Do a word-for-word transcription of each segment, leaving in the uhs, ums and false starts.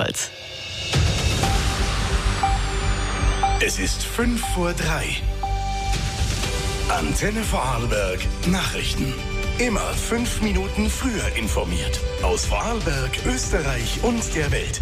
Rheinland-Pfalz. Es ist fünf vor drei. Antenne Vorarlberg Nachrichten. Immer fünf Minuten früher informiert. Aus Vorarlberg, Österreich und der Welt.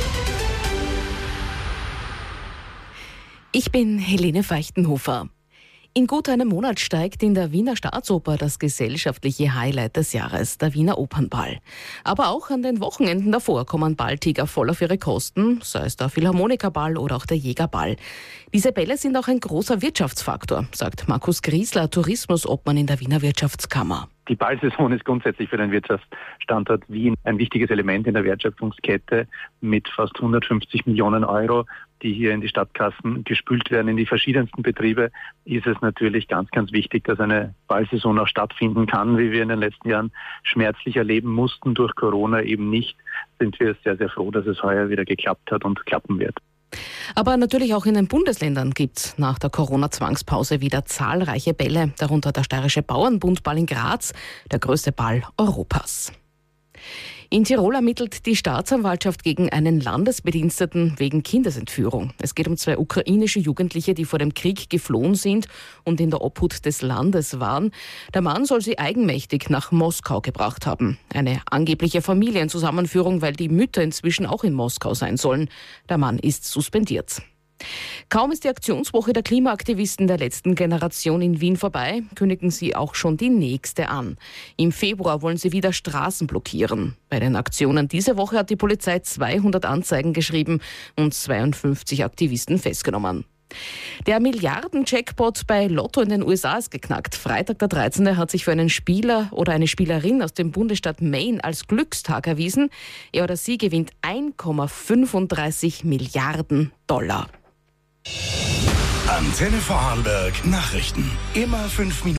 Ich bin Helene Feuchtenhofer. In gut einem Monat steigt in der Wiener Staatsoper das gesellschaftliche Highlight des Jahres, der Wiener Opernball. Aber auch an den Wochenenden davor kommen Balltiger voll auf ihre Kosten, sei es der Philharmonikerball oder auch der Jägerball. Diese Bälle sind auch ein großer Wirtschaftsfaktor, sagt Markus Griesler, Tourismusobmann in der Wiener Wirtschaftskammer. Die Ballsaison ist grundsätzlich für den Wirtschaftsstandort Wien ein wichtiges Element in der Wertschöpfungskette mit fast hundertfünfzig Millionen Euro, die hier in die Stadtkassen gespült werden, in die verschiedensten Betriebe, ist es natürlich ganz, ganz wichtig, dass eine Ballsaison auch stattfinden kann, wie wir in den letzten Jahren schmerzlich erleben mussten, durch Corona eben nicht. Sind wir sehr, sehr froh, dass es heuer wieder geklappt hat und klappen wird. Aber natürlich auch in den Bundesländern gibt es nach der Corona-Zwangspause wieder zahlreiche Bälle, darunter der Steirische Bauernbundball in Graz, der größte Ball Europas. In Tirol ermittelt die Staatsanwaltschaft gegen einen Landesbediensteten wegen Kindesentführung. Es geht um zwei ukrainische Jugendliche, die vor dem Krieg geflohen sind und in der Obhut des Landes waren. Der Mann soll sie eigenmächtig nach Moskau gebracht haben. Eine angebliche Familienzusammenführung, weil die Mütter inzwischen auch in Moskau sein sollen. Der Mann ist suspendiert. Kaum ist die Aktionswoche der Klimaaktivisten der letzten Generation in Wien vorbei, kündigen sie auch schon die nächste an. Im Februar wollen sie wieder Straßen blockieren. Bei den Aktionen diese Woche hat die Polizei zweihundert Anzeigen geschrieben und zweiundfünfzig Aktivisten festgenommen. Der Milliarden-Jackpot bei Lotto in den U S A ist geknackt. Freitag der dreizehnte hat sich für einen Spieler oder eine Spielerin aus dem Bundesstaat Maine als Glückstag erwiesen. Er oder sie gewinnt eins Komma fünfunddreißig Milliarden Dollar. Antenne Vorarlberg Nachrichten. Immer fünf Minuten.